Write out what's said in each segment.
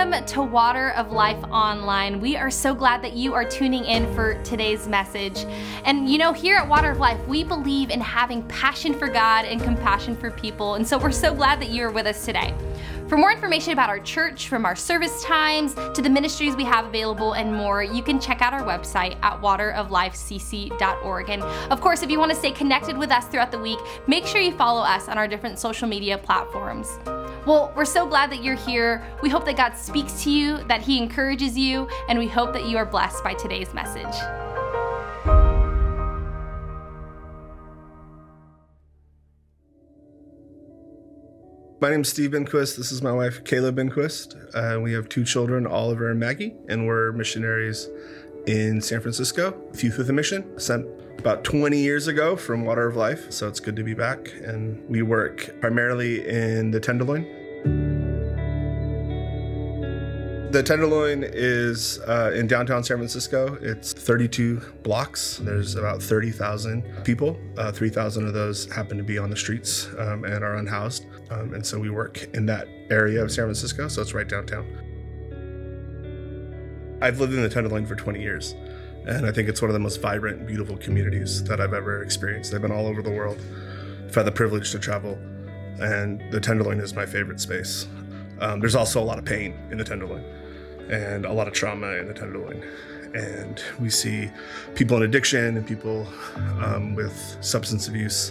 Welcome to Water of Life Online. We are so glad that you are tuning in for today's message. And you know, here at Water of Life, we believe in having passion for God and compassion for people. And so we're so glad that you are with us today. For more information about our church, from our service times to the ministries we have available and more, you can check out our website at wateroflifecc.org. And of course, if you want to stay connected with us throughout the week, make sure you follow us on our different social media platforms. Well, we're so glad that you're here. We hope that God speaks to you, that He encourages you, and we hope that you are blessed by today's message. My name is Steve Benquist. This is my wife, Kayla Benquist. We have two children, Oliver and Maggie, and we're missionaries in San Francisco, Youth with a Mission, sent about 20 years ago from Water of Life. So it's good to be back. And we work primarily in the Tenderloin. The Tenderloin is in downtown San Francisco. It's 32 blocks. There's about 30,000 people. 3,000 of those happen to be on the streets and are unhoused. And so we work in that area of San Francisco, so it's right downtown. I've lived in the Tenderloin for 20 years, and I think it's one of the most vibrant and beautiful communities that I've ever experienced. They've been all over the world. I've had the privilege to travel, and the Tenderloin is my favorite space. There's also a lot of pain in the Tenderloin and a lot of trauma in the Tenderloin. And we see people in addiction and people with substance abuse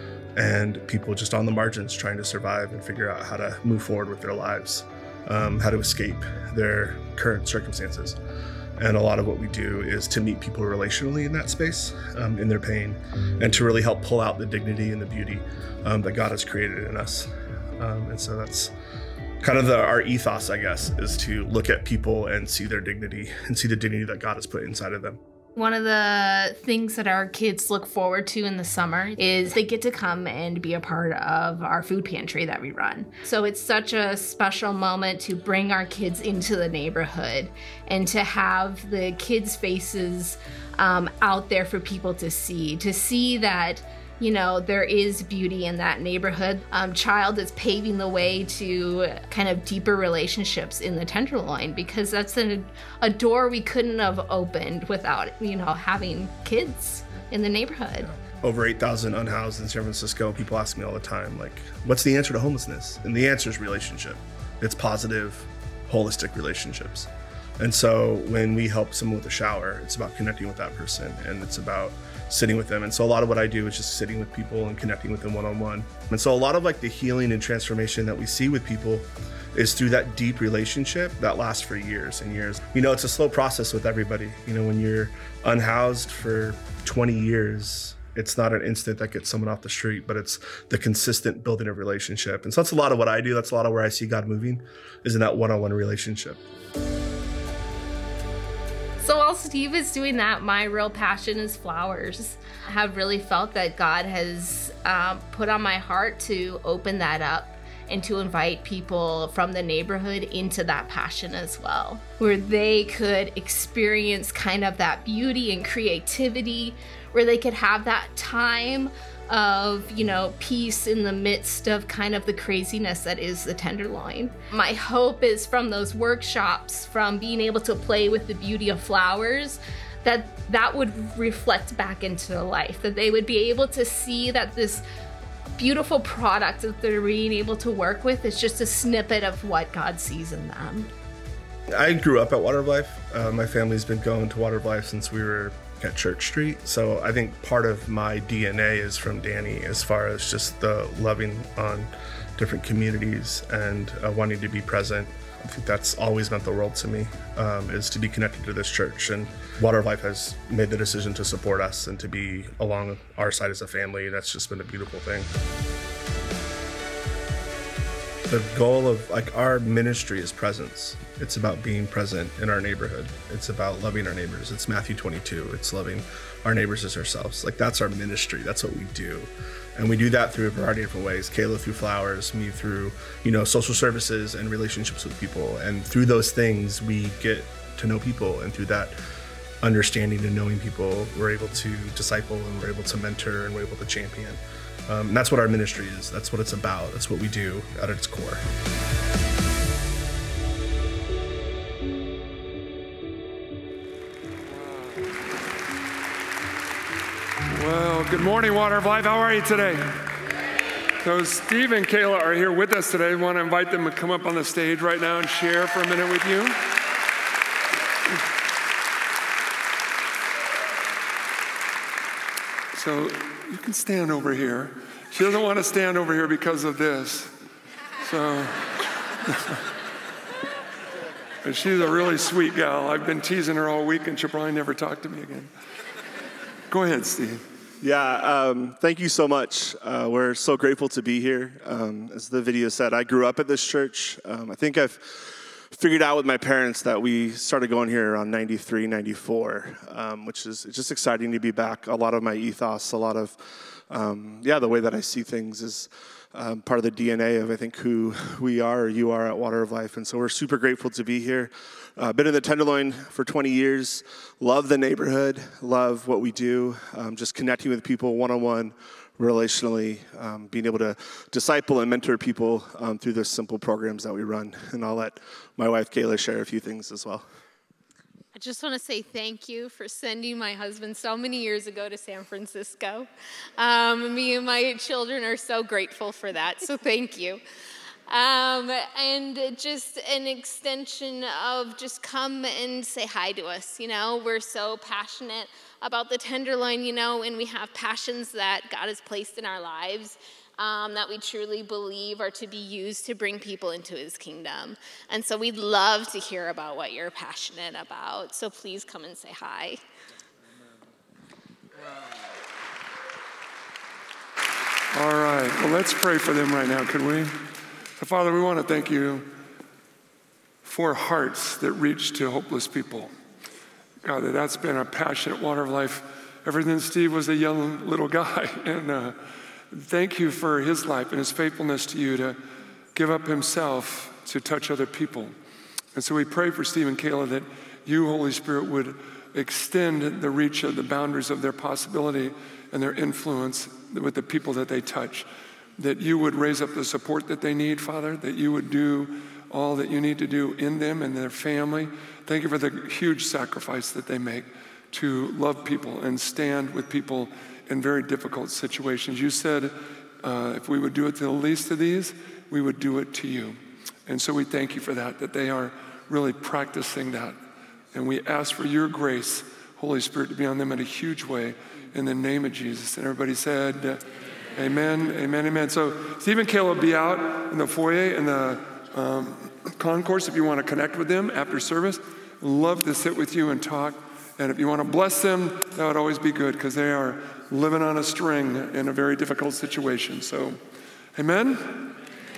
and people just on the margins trying to survive and figure out how to move forward with their lives, how to escape their current circumstances. And a lot of what we do is to meet people relationally in that space, in their pain, and to really help pull out the dignity and the beauty that God has created in us. And so that's kind of our ethos, I guess, is to look at people and see their dignity and see the dignity that God has put inside of them. One of the things that our kids look forward to in the summer is they get to come and be a part of our food pantry that we run. So it's such a special moment to bring our kids into the neighborhood and to have the kids' faces out there for people to see that, you know, there is beauty in that neighborhood. Child is paving the way to kind of deeper relationships in the Tenderloin, because that's a door we couldn't have opened without, you know, having kids in the neighborhood. Over 8,000 unhoused in San Francisco. People ask me all the time, like, what's the answer to homelessness? And the answer is relationship. It's positive, holistic relationships. And so when we help someone with a shower, it's about connecting with that person, and it's about sitting with them. And so a lot of what I do is just sitting with people and connecting with them one-on-one. And so a lot of like the healing and transformation that we see with people is through that deep relationship that lasts for years and years. You know, it's a slow process with everybody. You know, when you're unhoused for 20 years, it's not an instant that gets someone off the street, but it's the consistent building of relationship. And so that's a lot of what I do. That's a lot of where I see God moving, is in that one-on-one relationship. So while Steve is doing that, my real passion is flowers. I have really felt that God has put on my heart to open that up and to invite people from the neighborhood into that passion as well, where they could experience kind of that beauty and creativity, where they could have that time of, you know, peace in the midst of kind of the craziness that is the Tenderloin. My hope is from those workshops, from being able to play with the beauty of flowers, that would reflect back into life, that they would be able to see that this beautiful product that they're being able to work with is just a snippet of what God sees in them. I grew up at Water of Life. My family's been going to Water of Life since we were at Church Street. So I think part of my DNA is from Danny, as far as just the loving on different communities and wanting to be present. I think that's always meant the world to me, is to be connected to this church. And Water of Life has made the decision to support us and to be along our side as a family. That's just been a beautiful thing. The goal of our ministry is presence. It's about being present in our neighborhood. It's about loving our neighbors. It's Matthew 22. It's loving our neighbors as ourselves. That's our ministry. That's what we do. And we do that through a variety of different ways. Kayla through flowers, me through, social services and relationships with people. And through those things, we get to know people. And through that understanding and knowing people, we're able to disciple and we're able to mentor and we're able to champion. And that's what our ministry is. That's what it's about. That's what we do at its core. Well, good morning, Water of Life. How are you today? So Steve and Kayla are here with us today. I want to invite them to come up on the stage right now and share for a minute with you. So you can stand over here. She doesn't want to stand over here because of this. So, but she's a really sweet gal. I've been teasing her all week and she'll probably never talk to me again. Go ahead, Steve. Yeah, thank you so much. We're so grateful to be here. As the video said, I grew up at this church. I think I've figured out with my parents that we started going here around 93, 94, which is just exciting to be back. A lot of my ethos, a lot of, the way that I see things is part of the DNA of, I think, who we are or you are at Water of Life. And so we're super grateful to be here. Been in the Tenderloin for 20 years. Love the neighborhood. Love what we do. Just connecting with people one-on-one, relationally, being able to disciple and mentor people through the simple programs that we run. And I'll let my wife, Kayla, share a few things as well. I just want to say thank you for sending my husband so many years ago to San Francisco. Me and my children are so grateful for that, so thank you. And just an extension of just come and say hi to us. You know, we're so passionate about the Tenderloin, you know, and we have passions that God has placed in our lives that we truly believe are to be used to bring people into his kingdom. And so we'd love to hear about what you're passionate about. So please come and say hi. All right, well, let's pray for them right now, could we? So, Father, we want to thank you for hearts that reach to hopeless people. God, that's been a passionate Water of Life ever since Steve was a young little guy. And thank you for his life and his faithfulness to you to give up himself to touch other people. And so we pray for Steve and Kayla that you, Holy Spirit, would extend the reach of the boundaries of their possibility and their influence with the people that they touch. That you would raise up the support that they need, Father, that you would do all that you need to do in them and their family. Thank you for the huge sacrifice that they make to love people and stand with people in very difficult situations. You said if we would do it to the least of these, we would do it to you. And so we thank you for that they are really practicing that. And we ask for your grace, Holy Spirit, to be on them in a huge way in the name of Jesus. And everybody said, amen, amen, amen. So Steve and Kayla will be out in the foyer in the concourse if you want to connect with them after service. Love to sit with you and talk. And if you want to bless them, that would always be good because they are living on a string in a very difficult situation. So, amen?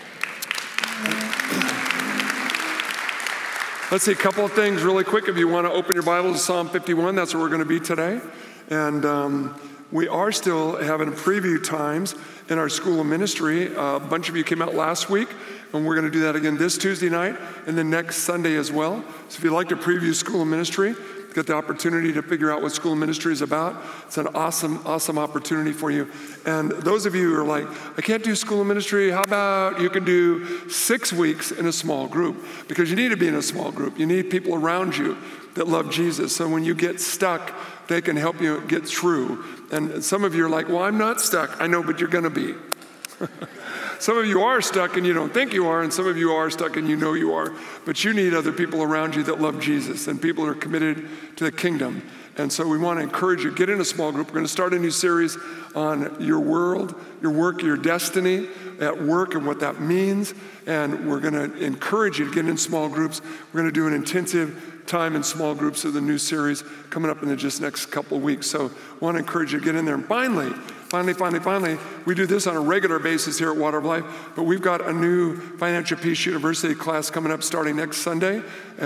Let's see a couple of things really quick. If you want to open your Bible to Psalm 51, that's where we're going to be today. And we are still having preview times in our School of Ministry. A bunch of you came out last week, and we're going to do that again this Tuesday night and then next Sunday as well. So if you'd like to preview School of Ministry, get the opportunity to figure out what School of Ministry is about, it's an awesome, awesome opportunity for you. And those of you who are like, I can't do School of Ministry, how about you can do 6 weeks in a small group? Because you need to be in a small group. You need people around you that love Jesus. So when you get stuck, they can help you get through. And some of you are like, well, I'm not stuck. I know, but you're going to be. Some of you are stuck and you don't think you are, and some of you are stuck and you know you are. But you need other people around you that love Jesus and people who are committed to the kingdom. And so we want to encourage you, get in a small group. We're going to start a new series on your world, your work, your destiny at work and what that means. And we're going to encourage you to get in small groups. We're going to do an intensive time in small groups of the new series coming up in the just next couple of weeks. So I want to encourage you to get in there. And finally, we do this on a regular basis here at Water of Life, but we've got a new Financial Peace University class coming up starting next Sunday,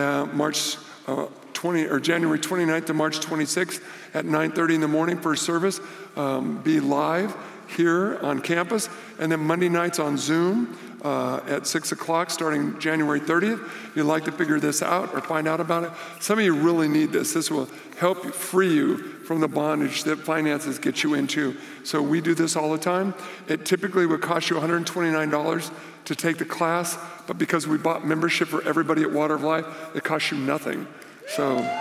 January 29th to March 26th at 9:30 in the morning for a service. Be live here on campus, and then Monday nights on Zoom at 6 o'clock starting January 30th. If you'd like to figure this out or find out about it, some of you really need this. This will help free you from the bondage that finances get you into. So we do this all the time. It typically would cost you $129 to take the class, but because we bought membership for everybody at Water of Life, it costs you nothing. So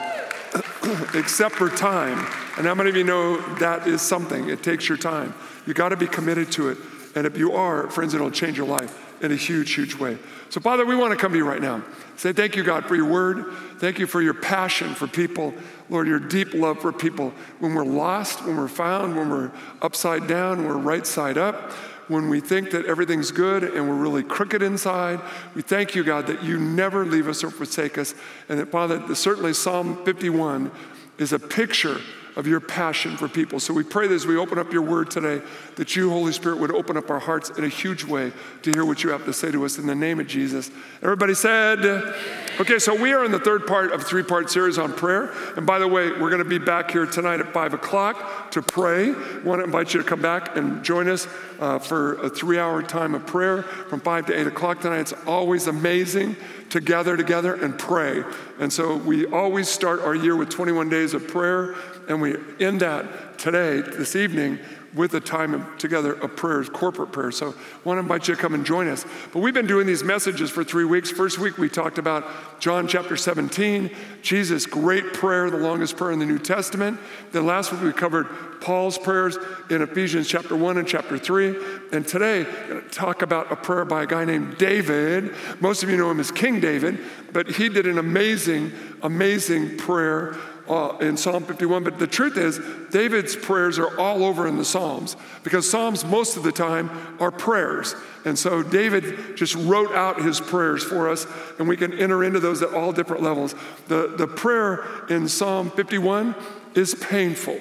except for time. And how many of you know that is something? It takes your time. You got to be committed to it. And if you are, friends, it'll change your life in a huge, huge way. So, Father, we want to come to you right now. Say thank you, God, for your word. Thank you for your passion for people. Lord, your deep love for people. When we're lost, when we're found, when we're upside down, we're right side up, when we think that everything's good and we're really crooked inside, we thank you, God, that you never leave us or forsake us. And that, Father, certainly Psalm 51 is a picture of your passion for people. So we pray that as we open up your word today, that you, Holy Spirit, would open up our hearts in a huge way to hear what you have to say to us in the name of Jesus. Everybody said, okay, so we are in the third part of a three-part series on prayer. And by the way, we're going to be back here tonight at 5 o'clock to pray. I want to invite you to come back and join us for a 3-hour time of prayer from 5 to 8 o'clock tonight. It's always amazing to gather together and pray. And so we always start our year with 21 days of prayer, and we end that today, this evening, with a time together of prayers, corporate prayer. So I want to invite you to come and join us. But we've been doing these messages for 3 weeks. First week, we talked about John chapter 17, Jesus' great prayer, the longest prayer in the New Testament. Then last week, we covered Paul's prayers in Ephesians chapter 1 and chapter 3. And today, I'm going to talk about a prayer by a guy named David. Most of you know him as King David, but he did an amazing, amazing prayer in Psalm 51. But the truth is, David's prayers are all over in the Psalms, because Psalms most of the time are prayers. And so David just wrote out his prayers for us, and we can enter into those at all different levels. The prayer in Psalm 51 is painful.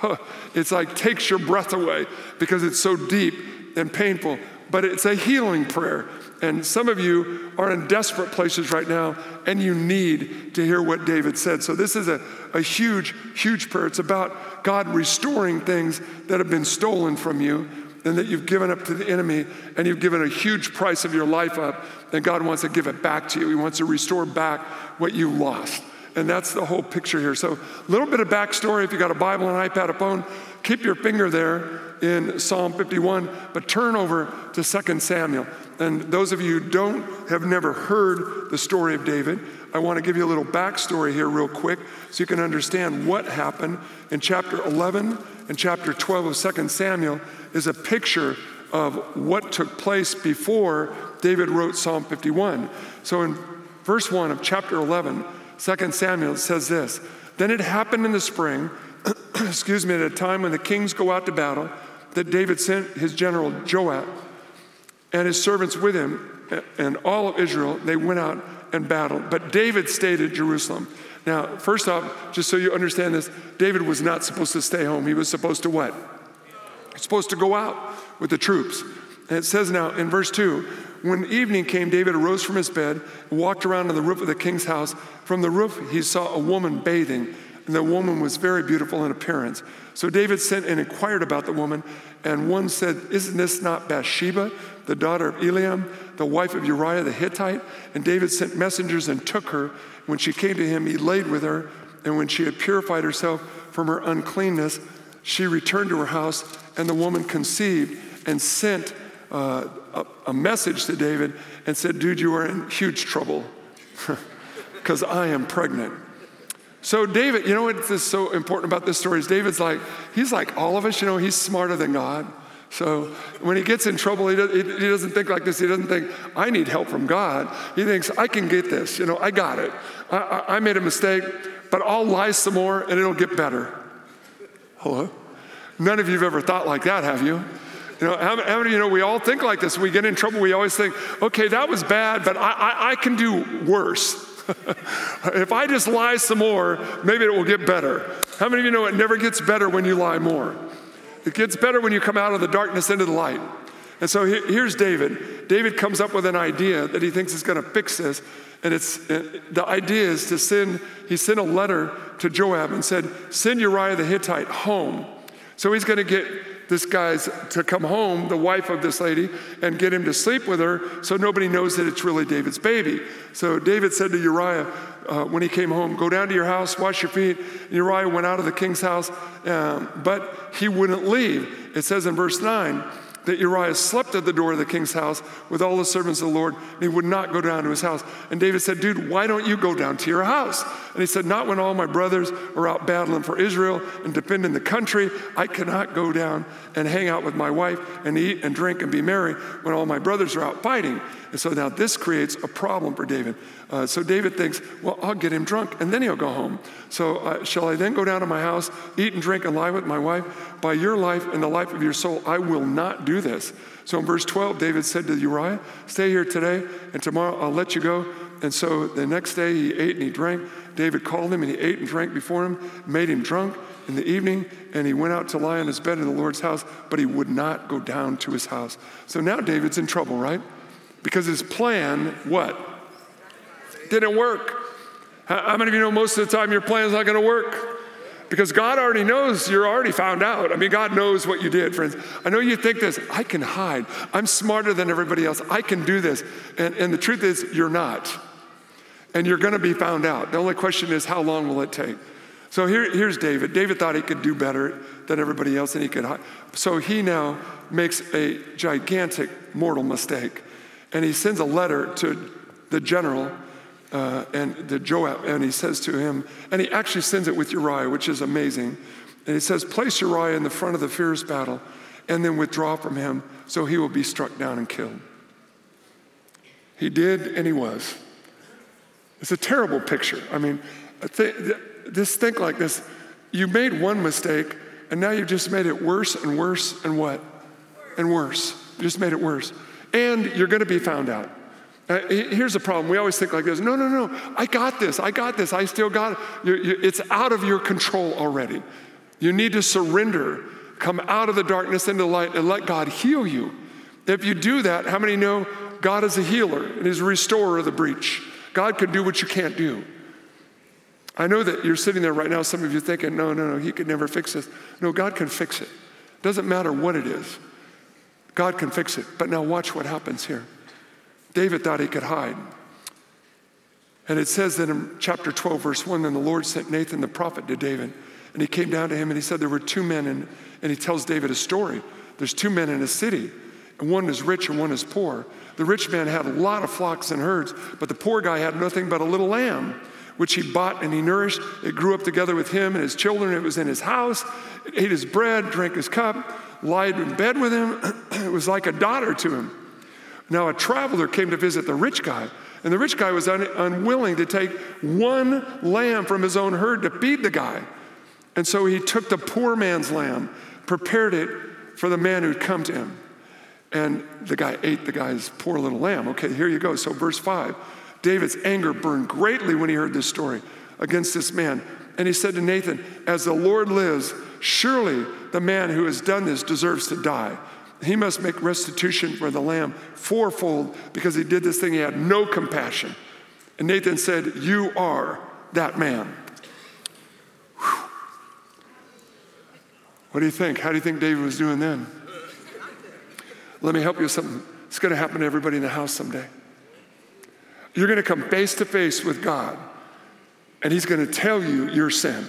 It's like takes your breath away because it's so deep and painful, but it's a healing prayer. And some of you are in desperate places right now, and you need to hear what David said. So this is a huge, huge prayer. It's about God restoring things that have been stolen from you and that you've given up to the enemy, and you've given a huge price of your life up, and God wants to give it back to you. He wants to restore back what you lost. And that's the whole picture here. So a little bit of backstory. If you got a Bible, an iPad, a phone, keep your finger there in Psalm 51, but turn over to 2 Samuel. And those of you who have never heard the story of David, I want to give you a little backstory here real quick so you can understand what happened in chapter 11 and chapter 12 of 2 Samuel is a picture of what took place before David wrote Psalm 51. So in verse 1 of chapter 11, 2 Samuel, it says this: Then it happened in the spring, at a time when the kings go out to battle, that David sent his general Joab and his servants with him, and all of Israel, they went out and battled. But David stayed at Jerusalem. Now, first off, just so you understand this, David was not supposed to stay home. He was supposed to what? He was supposed to go out with the troops. And it says now in verse 2, when evening came, David arose from his bed and walked around on the roof of the king's house. From the roof, he saw a woman bathing, and the woman was very beautiful in appearance. So David sent and inquired about the woman, and one said, Isn't this not Bathsheba, the daughter of Eliam, the wife of Uriah the Hittite? And David sent messengers and took her. When she came to him, he laid with her, and when she had purified herself from her uncleanness, she returned to her house, and the woman conceived and sent a message to David and said, Dude, you are in huge trouble because I am pregnant. So David, you know what's so important about this story is he's like all of us, he's smarter than God. So when he gets in trouble, he doesn't think like this. He doesn't think, I need help from God. He thinks, I can get this. I got it. I made a mistake, but I'll lie some more and it'll get better. Hello? None of you have ever thought like that, have you? How many of you know we all think like this? When we get in trouble, we always think, okay, that was bad, but I can do worse. If I just lie some more, maybe it will get better. How many of you know it never gets better when you lie more? It gets better when you come out of the darkness into the light. And so here's David. David comes up with an idea that he thinks is going to fix this. And the idea is he sent a letter to Joab and said, send Uriah the Hittite home. So he's going to get this guy's to come home, the wife of this lady, and get him to sleep with her so nobody knows that it's really David's baby. So David said to Uriah when he came home, go down to your house, wash your feet. And Uriah went out of the king's house, but he wouldn't leave. It says in verse 9, that Uriah slept at the door of the king's house with all the servants of the Lord, and he would not go down to his house. And David said, dude, why don't you go down to your house? And he said, not when all my brothers are out battling for Israel and defending the country. I cannot go down and hang out with my wife and eat and drink and be merry when all my brothers are out fighting. And so now this creates a problem for David. So David thinks, well, I'll get him drunk and then he'll go home. So shall I then go down to my house, eat and drink and lie with my wife? By your life and the life of your soul, I will not do this. So in verse 12, David said to Uriah, stay here today and tomorrow I'll let you go. And so the next day he ate and he drank. David called him and he ate and drank before him, made him drunk in the evening, and he went out to lie on his bed in the Lord's house, but he would not go down to his house. So now David's in trouble, right? Because his plan, what? Didn't work. How many of you know most of the time your plan's not going to work? Because God already knows you're already found out. I mean, God knows what you did, friends. I know you think this, I can hide. I'm smarter than everybody else. I can do this. And the truth is, you're not. And you're going to be found out. The only question is, how long will it take? So here's David. David thought he could do better than everybody else and he could hide. So he now makes a gigantic mortal mistake. And he sends a letter to the general and to Joab, and he says to him, and he actually sends it with Uriah, which is amazing. And he says, place Uriah in the front of the fierce battle and then withdraw from him so he will be struck down and killed. He did, and he was. It's a terrible picture. I mean, think like this. You made one mistake, and now you've just made it worse and worse and what? And worse. You just made it worse. And you're going to be found out. Here's the problem. We always think like this. No. I got this. I still got it. It's out of your control already. You need to surrender. Come out of the darkness into the light and let God heal you. If you do that, how many know God is a healer and He's a restorer of the breach? God can do what you can't do. I know that you're sitting there right now, some of you thinking, no, He could never fix this. No, God can fix it. Doesn't matter what it is. God can fix it. But now watch what happens here. David thought he could hide. And it says that in chapter 12, verse 1, then the Lord sent Nathan the prophet to David. And he came down to him and he said there were two men, and he tells David a story. There's two men in a city, and one is rich and one is poor. The rich man had a lot of flocks and herds, but the poor guy had nothing but a little lamb, which he bought and he nourished. It grew up together with him and his children. It was in his house. It ate his bread, drank his cup, lied in bed with him. It was like a daughter to him. Now a traveler came to visit the rich guy, and the rich guy was unwilling to take one lamb from his own herd to feed the guy. And so he took the poor man's lamb, prepared it for the man who'd come to him. And the guy ate the guy's poor little lamb. Okay, here you go. So verse 5, David's anger burned greatly when he heard this story against this man. And he said to Nathan, as the Lord lives, surely the man who has done this deserves to die. He must make restitution for the lamb fourfold because he did this thing. He had no compassion. And Nathan said, you are that man. Whew. What do you think? How do you think David was doing then? Let me help you with something. It's going to happen to everybody in the house someday. You're going to come face to face with God, and He's going to tell you your sin.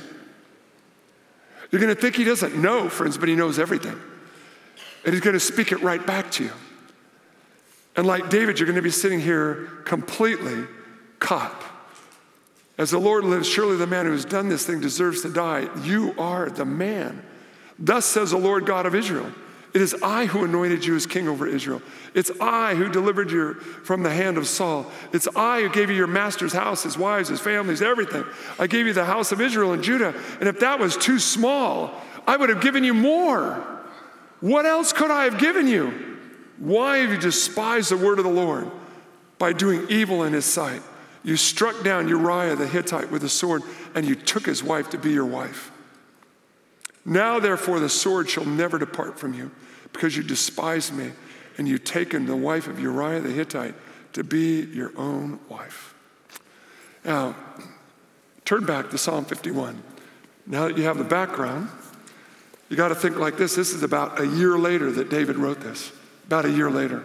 You're going to think He doesn't know, friends, but He knows everything. And He's going to speak it right back to you. And like David, you're going to be sitting here completely caught. As the Lord lives, surely the man who has done this thing deserves to die. You are the man. Thus says the Lord God of Israel. It is I who anointed you as king over Israel. It's I who delivered you from the hand of Saul. It's I who gave you your master's house, his wives, his families, everything. I gave you the house of Israel and Judah. And if that was too small, I would have given you more. What else could I have given you? Why have you despised the word of the Lord by doing evil in His sight? You struck down Uriah the Hittite with a sword, and you took his wife to be your wife. Now, therefore, the sword shall never depart from you, because you despised me, and you've taken the wife of Uriah the Hittite to be your own wife. Now, turn back to Psalm 51. Now that you have the background, you got to think like this. This is about a year later that David wrote this, about a year later.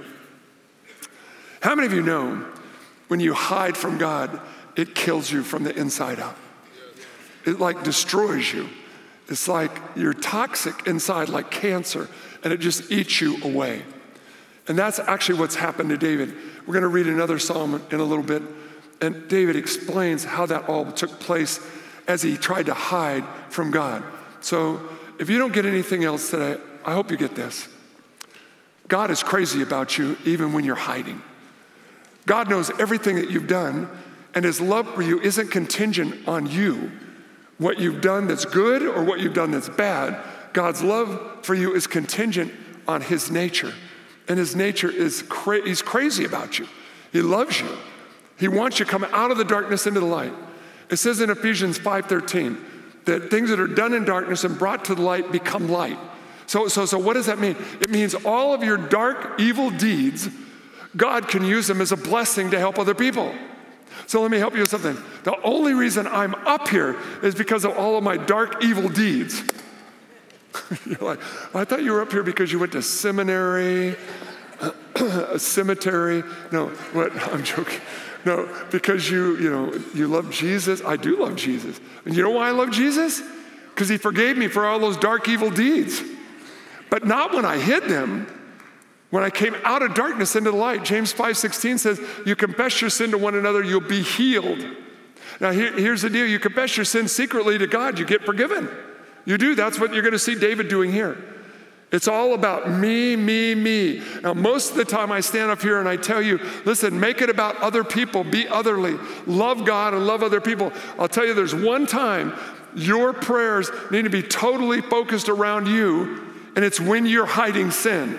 How many of you know when you hide from God, it kills you from the inside out? It like destroys you. It's like you're toxic inside, like cancer, and it just eats you away. And that's actually what's happened to David. We're going to read another psalm in a little bit, and David explains how that all took place as he tried to hide from God. So if you don't get anything else today, I hope you get this. God is crazy about you even when you're hiding. God knows everything that you've done, and his love for you isn't contingent on you. What you've done that's good or what you've done that's bad, God's love for you is contingent on his nature. And his nature is he's crazy about you. He loves you. He wants you to come out of the darkness into the light. It says in Ephesians 5:13 that things that are done in darkness and brought to the light become light. So what does that mean? It means all of your dark, evil deeds, God can use them as a blessing to help other people. So let me help you with something. The only reason I'm up here is because of all of my dark, evil deeds. You're like, well, I thought you were up here because you went to seminary, a cemetery. No, what? I'm joking. No, because you love Jesus. I do love Jesus. And you know why I love Jesus? Because he forgave me for all those dark, evil deeds. But not when I hid them. When I came out of darkness into the light. James 5:16 says, you confess your sin to one another, you'll be healed. Now here's the deal. You confess your sin secretly to God, you get forgiven. You do. That's what you're going to see David doing here. It's all about me, me, me. Now, most of the time I stand up here and I tell you, listen, make it about other people. Be otherly. Love God and love other people. I'll tell you, there's one time your prayers need to be totally focused around you, and it's when you're hiding sin.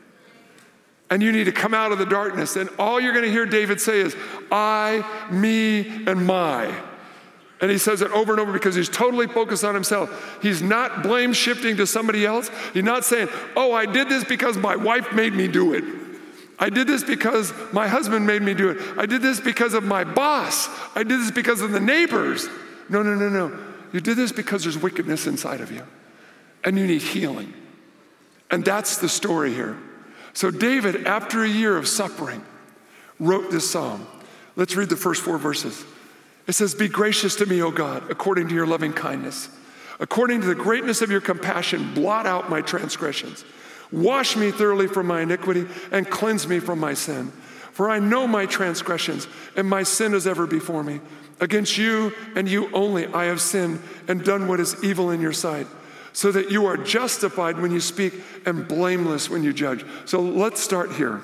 And you need to come out of the darkness. And all you're going to hear David say is, I, me, and my. And he says it over and over because he's totally focused on himself. He's not blame shifting to somebody else. He's not saying, oh, I did this because my wife made me do it. I did this because my husband made me do it. I did this because of my boss. I did this because of the neighbors. No. You did this because there's wickedness inside of you. And you need healing. And that's the story here. So David, after a year of suffering, wrote this psalm. Let's read the first 4 verses. It says, be gracious to me, O God, according to your loving kindness. According to the greatness of your compassion, blot out my transgressions. Wash me thoroughly from my iniquity and cleanse me from my sin. For I know my transgressions, and my sin is ever before me. Against you and you only I have sinned and done what is evil in your sight, so that you are justified when you speak and blameless when you judge. So let's start here.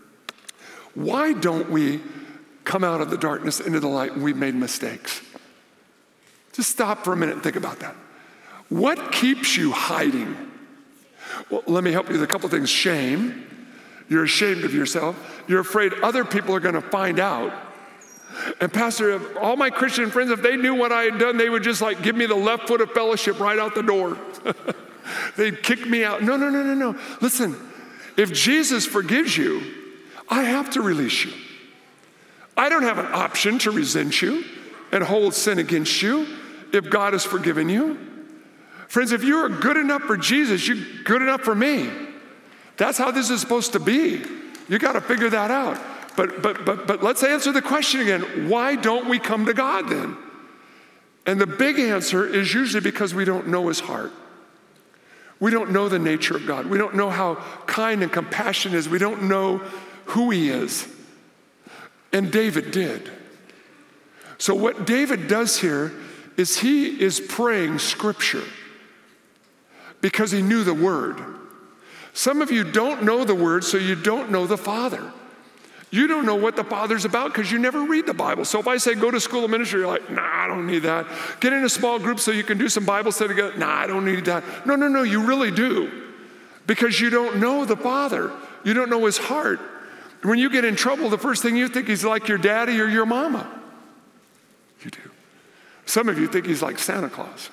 Why don't we come out of the darkness into the light when we've made mistakes? Just stop for a minute and think about that. What keeps you hiding? Well, let me help you with a couple things. Shame. You're ashamed of yourself. You're afraid other people are going to find out. And Pastor, if all my Christian friends, if they knew what I had done, they would just like give me the left foot of fellowship right out the door. They'd kick me out. No. Listen, if Jesus forgives you, I have to release you. I don't have an option to resent you and hold sin against you if God has forgiven you. Friends, if you are good enough for Jesus, you're good enough for me. That's how this is supposed to be. You got to figure that out. But let's answer the question again. Why don't we come to God then? And the big answer is usually because we don't know his heart. We don't know the nature of God. We don't know how kind and compassionate he is. We don't know who he is. And David did. So what David does here is he is praying scripture because he knew the word. Some of you don't know the word, so you don't know the Father. You don't know what the Father's about because you never read the Bible. So if I say go to school of ministry, you're like, nah, I don't need that. Get in a small group so you can do some Bible study together. Nah, I don't need that. No, you really do. Because you don't know the Father. You don't know his heart. When you get in trouble, the first thing you think he's like your daddy or your mama. You do. Some of you think he's like Santa Claus,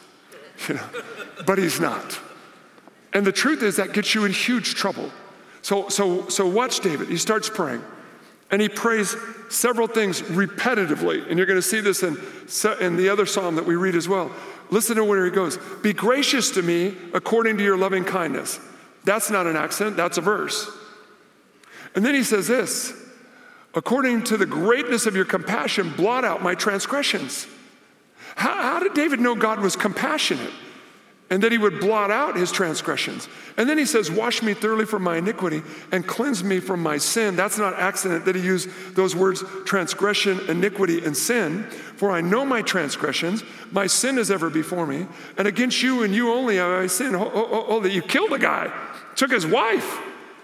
but he's not. And the truth is that gets you in huge trouble. So watch David. He starts praying. And he prays several things repetitively. And you're going to see this in the other psalm that we read as well. Listen to where he goes. Be gracious to me according to your loving kindness. That's not an accent, that's a verse. And then he says this, according to the greatness of your compassion, blot out my transgressions. How did David know God was compassionate? and that he would blot out his transgressions. And then he says, wash me thoroughly from my iniquity and cleanse me from my sin. That's not accident that he used those words, transgression, iniquity, and sin. For I know my transgressions, my sin is ever before me, and against you and you only have I sinned. That you killed a guy, took his wife.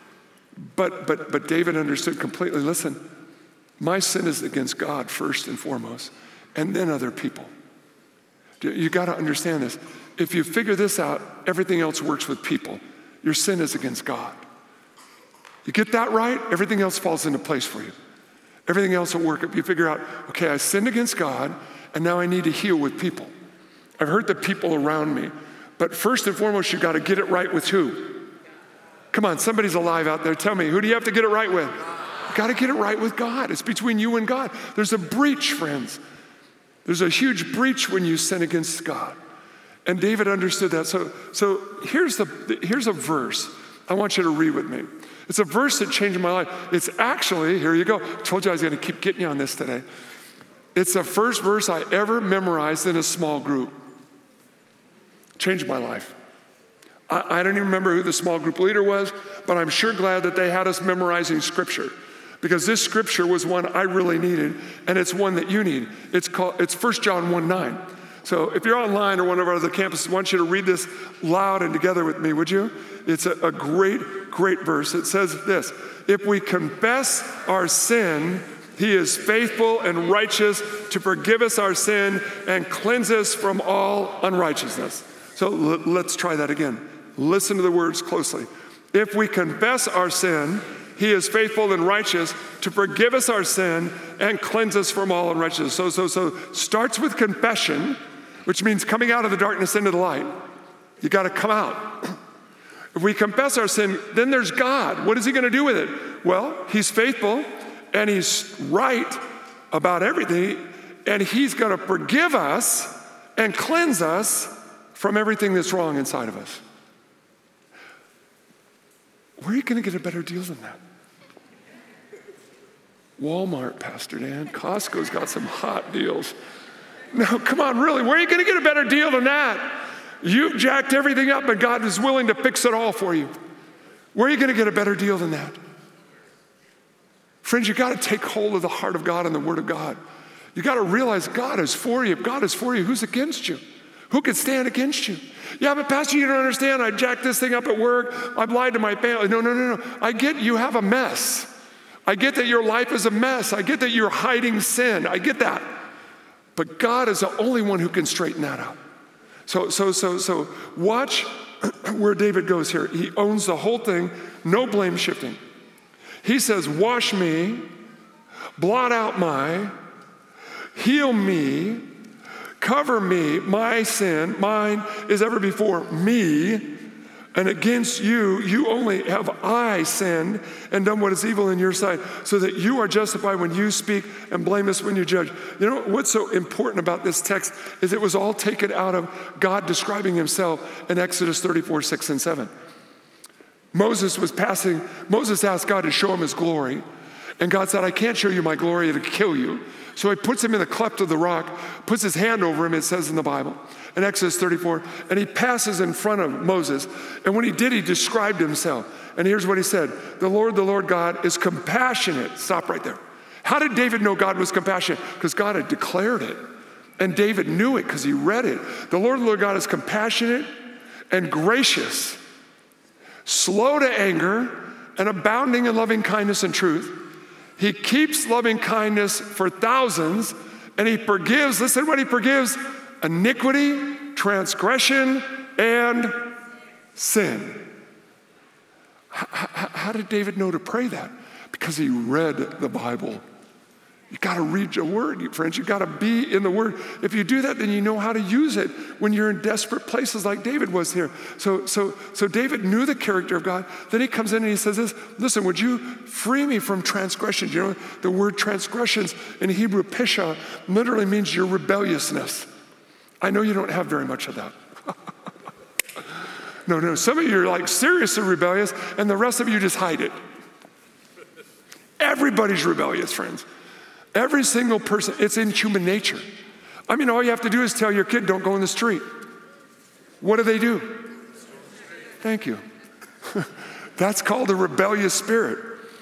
But David understood completely, listen, my sin is against God first and foremost, and then other people. You got to understand this. If you figure this out, everything else works with people. Your sin is against God. You get that right, everything else falls into place for you. Everything else will work. If you figure out, okay, I sinned against God, and now I need to heal with people. I've hurt the people around me. But first and foremost, you got to get it right with who? Come on, somebody's alive out there. Tell me, who do you have to get it right with? You got to get it right with God. It's between you and God. There's a breach, friends. There's a huge breach when you sin against God. And David understood that. So here's a verse I want you to read with me. It's a verse that changed my life. It's actually, here you go. I told you I was going to keep getting you on this today. It's the first verse I ever memorized in a small group. Changed my life. I don't even remember who the small group leader was, but I'm sure glad that they had us memorizing scripture, because this scripture was one I really needed, and it's one that you need. It's 1 John 1:9. So if you're online or one of our other campuses, I want you to read this loud and together with me, would you? It's a great, great verse. It says this: if we confess our sin, he is faithful and righteous to forgive us our sin and cleanse us from all unrighteousness. So let's try that again. Listen to the words closely. If we confess our sin, he is faithful and righteous to forgive us our sin and cleanse us from all unrighteousness. So starts with confession, which means coming out of the darkness into the light. You got to come out. If we confess our sin, then there's God. What is he going to do with it? Well, he's faithful and he's right about everything, and he's going to forgive us and cleanse us from everything that's wrong inside of us. Where are you going to get a better deal than that? Walmart, Pastor Dan. Costco's got some hot deals. No, come on, really, where are you going to get a better deal than that? You've jacked everything up, and God is willing to fix it all for you. Where are you going to get a better deal than that? Friends, you got to take hold of the heart of God and the Word of God. You got to realize God is for you. If God is for you, who's against you? Who could stand against you? Yeah, but Pastor, you don't understand. I jacked this thing up at work. I've lied to my family. No. I get you have a mess. I get that your life is a mess. I get that you're hiding sin. I get that. But God is the only one who can straighten that out. So watch where David goes here. He owns the whole thing, no blame shifting. He says, wash me, blot out my, heal me, cover me, my sin, mine is ever before me, and against you, you only have I sinned and done what is evil in your sight, so that you are justified when you speak and blameless when you judge. You know what's so important about this text is it was all taken out of God describing himself in Exodus 34, 6 and 7. Moses asked God to show him his glory, and God said, I can't show you my glory, it'll kill you. So he puts him in the cleft of the rock, puts his hand over him, it says in the Bible, in Exodus 34, and he passes in front of Moses. And when he did, he described himself. And here's what he said: the Lord God is compassionate. Stop right there. How did David know God was compassionate? Because God had declared it. And David knew it because he read it. The Lord God is compassionate and gracious, slow to anger, and abounding in loving kindness and truth. He keeps loving kindness for thousands, and he forgives, listen what he forgives: iniquity, transgression, and sin. How did David know to pray that? Because he read the Bible. You got to read your word, friends. You got to be in the word. If you do that, then you know how to use it when you're in desperate places like David was here. So David knew the character of God. Then he comes in and he says this: listen, would you free me from transgressions? You know, the word transgressions in Hebrew, pisha, literally means your rebelliousness. I know you don't have very much of that. No, some of you are like seriously rebellious, and the rest of you just hide it. Everybody's rebellious, friends. Every single person, it's in human nature. I mean, all you have to do is tell your kid, don't go in the street. What do? Thank you. That's called a rebellious spirit.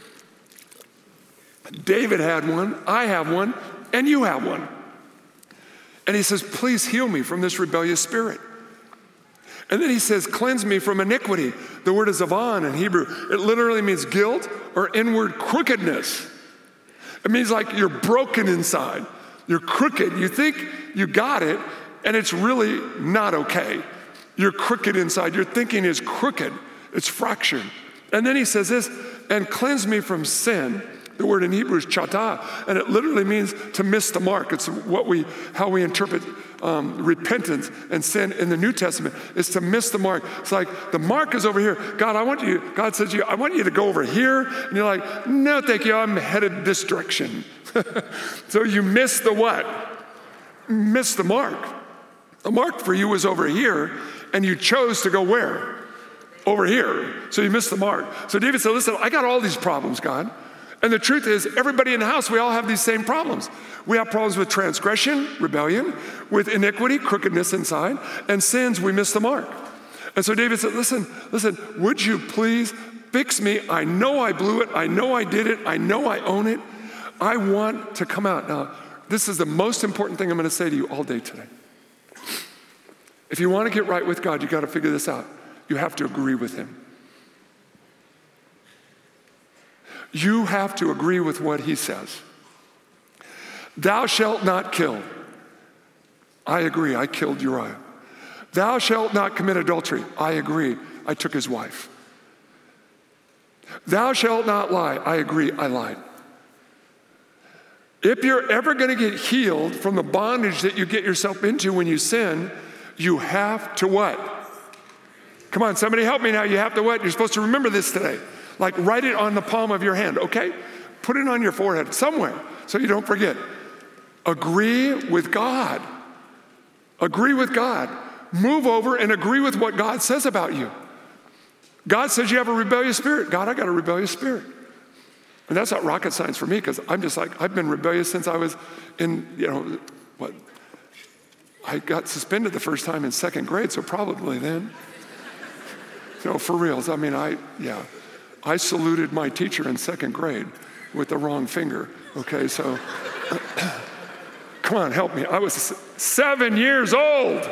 David had one, I have one, and you have one. And he says, please heal me from this rebellious spirit. And then he says, cleanse me from iniquity. The word is avon in Hebrew. It literally means guilt or inward crookedness. It means like you're broken inside. You're crooked. You think you got it, and it's really not okay. You're crooked inside. Your thinking is crooked. It's fractured. And then he says this, and cleanse me from sin. The word in Hebrew is chata, and it literally means to miss the mark. It's how we interpret repentance and sin in the New Testament is to miss the mark. It's like the mark is over here. God says I want you to go over here, and you're like, no, thank you. I'm headed this direction. So you miss the what? Miss the mark. The mark for you was over here, and you chose to go where? Over here. So you missed the mark. So David said, listen, I got all these problems, God. And the truth is, everybody in the house, we all have these same problems. We have problems with transgression, rebellion, with iniquity, crookedness inside, and sins, we miss the mark. And so David said, listen, would you please fix me? I know I blew it. I know I did it. I know I own it. I want to come out. Now, this is the most important thing I'm going to say to you all day today. If you want to get right with God, you got to figure this out. You have to agree with him. You have to agree with what he says. Thou shalt not kill. I agree, I killed Uriah. Thou shalt not commit adultery. I agree, I took his wife. Thou shalt not lie. I agree, I lied. If you're ever going to get healed from the bondage that you get yourself into when you sin, you have to what? Come on, somebody help me now. You have to what? You're supposed to remember this today. Like write it on the palm of your hand, okay? Put it on your forehead somewhere so you don't forget. Agree with God. Agree with God. Move over and agree with what God says about you. God says you have a rebellious spirit. God, I got a rebellious spirit. And that's not rocket science for me because I'm just like, I've been rebellious since I was in, I got suspended the first time in second grade, so probably then. For reals. I mean, I saluted my teacher in second grade with the wrong finger. Okay, so come on, help me. I was 7 years old.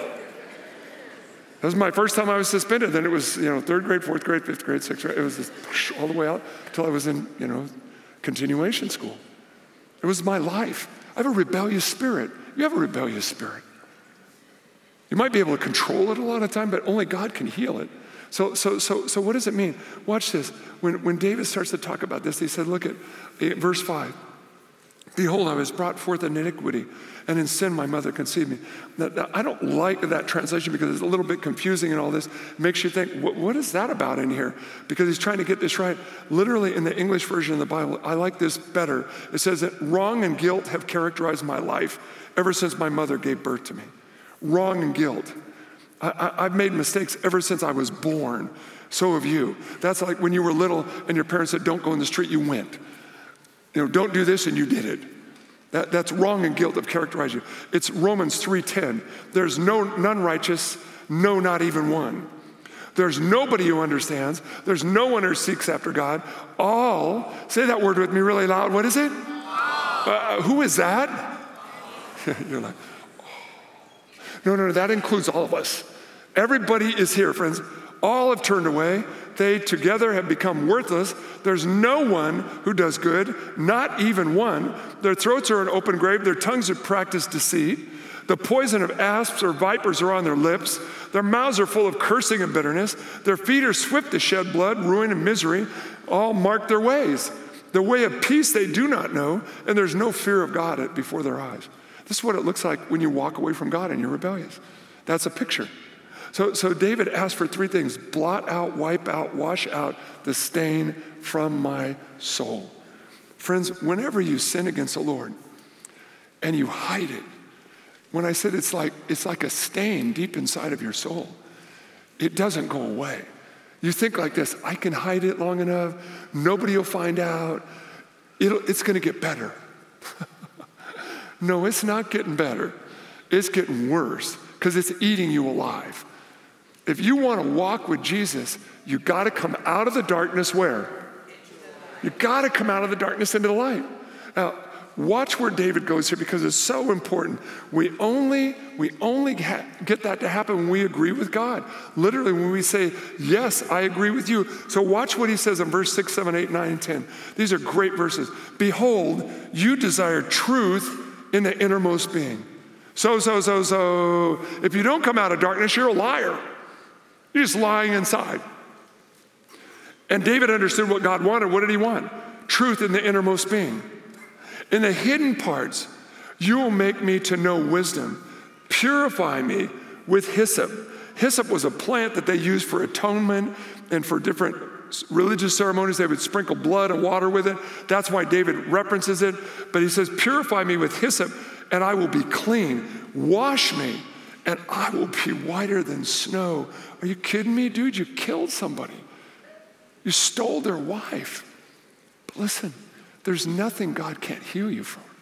That was my first time I was suspended. Then it was, third grade, fourth grade, fifth grade, sixth grade. It was just all the way out until I was in, continuation school. It was my life. I have a rebellious spirit. You have a rebellious spirit. You might be able to control it a lot of time, but only God can heal it. So what does it mean? Watch this. When David starts to talk about this, he said, look at verse 5. Behold, I was brought forth in iniquity, and in sin my mother conceived me. Now, I don't like that translation because it's a little bit confusing and all this. It makes you think, what is that about in here? Because he's trying to get this right. Literally in the English version of the Bible, I like this better. It says that wrong and guilt have characterized my life ever since my mother gave birth to me. Wrong and guilt. I've made mistakes ever since I was born. So have you. That's like when you were little and your parents said, don't go in the street, you went. Don't do this, and you did it. That's wrong and guilt have characterized you. It's Romans 3:10. There's none righteous, no, not even one. There's nobody who understands. There's no one who seeks after God. All, say that word with me really loud. What is it? Who is that? You're like, No, that includes all of us. Everybody is here, friends. All have turned away. They together have become worthless. There's no one who does good, not even one. Their throats are an open grave. Their tongues have practiced deceit. The poison of asps or vipers are on their lips. Their mouths are full of cursing and bitterness. Their feet are swift to shed blood. Ruin and misery all mark their ways. The way of peace they do not know, and there's no fear of God before their eyes. This is what it looks like when you walk away from God and you're rebellious. That's a picture. So David asked for three things: blot out, wipe out, wash out the stain from my soul. Friends, whenever you sin against the Lord and you hide it, when I said it's like a stain deep inside of your soul, it doesn't go away. You think like this: I can hide it long enough, nobody will find out, it's going to get better. No, it's not getting better. It's getting worse because it's eating you alive. If you want to walk with Jesus, you got to come out of the darkness where? You got to come out of the darkness into the light. Now, watch where David goes here because it's so important. We only get that to happen when we agree with God. Literally, when we say, yes, I agree with you. So watch what he says in verse 6, 7, 8, 9, and 10. These are great verses. Behold, you desire truth in the innermost being. So. If you don't come out of darkness, you're a liar. You're just lying inside. And David understood what God wanted. What did he want? Truth in the innermost being. In the hidden parts, you will make me to know wisdom. Purify me with hyssop. Hyssop was a plant that they used for atonement and for different religious ceremonies. They would sprinkle blood and water with it. That's why David references it. But he says, purify me with hyssop, and I will be clean. Wash me, and I will be whiter than snow. Are you kidding me, dude? You killed somebody. You stole their wife. But listen, there's nothing God can't heal you from.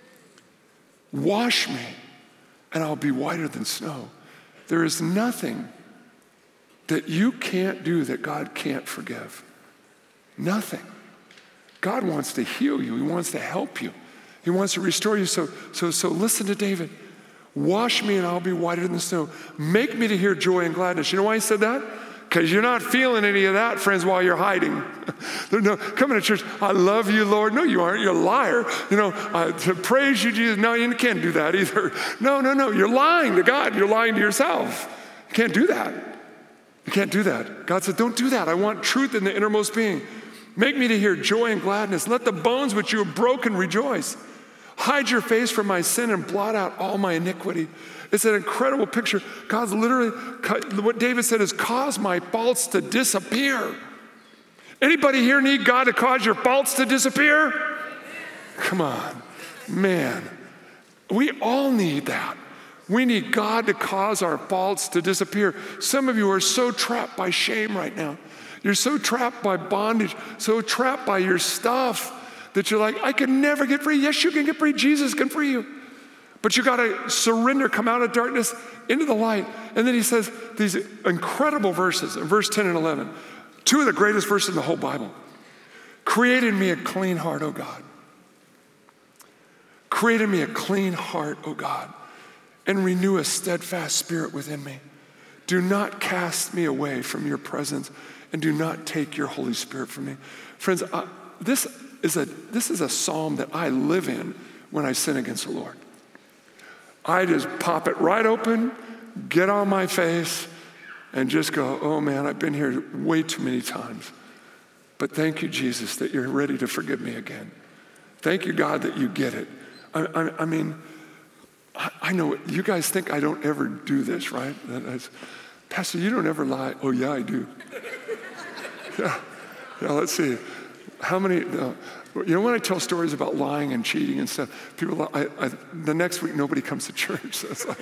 Wash me, and I'll be whiter than snow. There is nothing that you can't do that God can't forgive. Nothing. God wants to heal you. He wants to help you. He wants to restore you. So listen to David. Wash me and I'll be whiter than snow. Make me to hear joy and gladness. You know why he said that? Because you're not feeling any of that, friends, while you're hiding. No, coming to church, I love you, Lord. No, you aren't. You're a liar. To praise you, Jesus. No, you can't do that either. No. You're lying to God. You're lying to yourself. You can't do that. You can't do that. God said, don't do that. I want truth in the innermost being. Make me to hear joy and gladness. Let the bones which you have broken rejoice. Hide your face from my sin and blot out all my iniquity. It's an incredible picture. God's literally, what David said is, cause my faults to disappear. Anybody here need God to cause your faults to disappear? Come on, man. We all need that. We need God to cause our faults to disappear. Some of you are so trapped by shame right now. You're so trapped by bondage, so trapped by your stuff that you're like, I can never get free. Yes, you can get free. Jesus can free you. But you got to surrender, come out of darkness into the light. And then he says these incredible verses in verse 10 and 11. Two of the greatest verses in the whole Bible. Create in me a clean heart, O God. Create in me a clean heart, O God, and renew a steadfast spirit within me. Do not cast me away from your presence, and do not take your Holy Spirit from me. Friends, this is a psalm that I live in when I sin against the Lord. I just pop it right open, get on my face, and just go, oh man, I've been here way too many times. But thank you, Jesus, that you're ready to forgive me again. Thank you, God, that you get it. I mean, I know you guys think I don't ever do this, right? Pastor, you don't ever lie. Oh yeah, I do. Yeah, let's see. How many, you know when I tell stories about lying and cheating and stuff, people, the next week nobody comes to church. So it's like,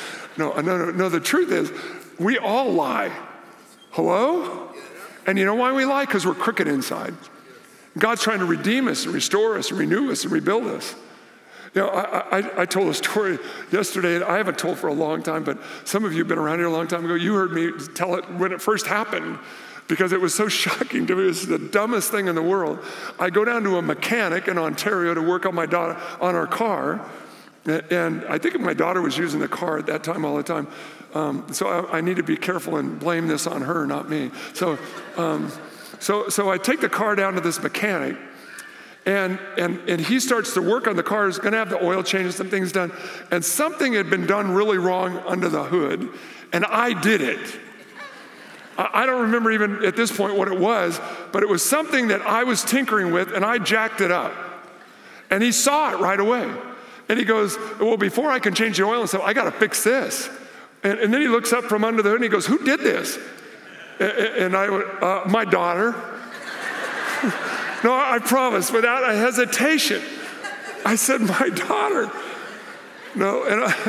no, the truth is, we all lie. Hello? And you know why we lie? Because we're crooked inside. God's trying to redeem us and restore us and renew us and rebuild us. You know, I told a story yesterday, and I haven't told for a long time, but some of you have been around here a long time ago. You heard me tell it when it first happened, because it was so shocking to me. It was the dumbest thing in the world. I go down to a mechanic in Ontario to work on my daughter, on our car. And I think my daughter was using the car at that time all the time. So I need to be careful and blame this on her, not me. So I take the car down to this mechanic, and he starts to work on the car. He's going to have the oil change and some things done. And something had been done really wrong under the hood, and I did it. I don't remember even at this point what it was, but it was something that I was tinkering with, and I jacked it up. And he saw it right away. And he goes, well, before I can change the oil and stuff, I got to fix this. And then he looks up from under the hood and he goes, who did this? And I went, my daughter. No, I promise, without a hesitation. I said, my daughter. No,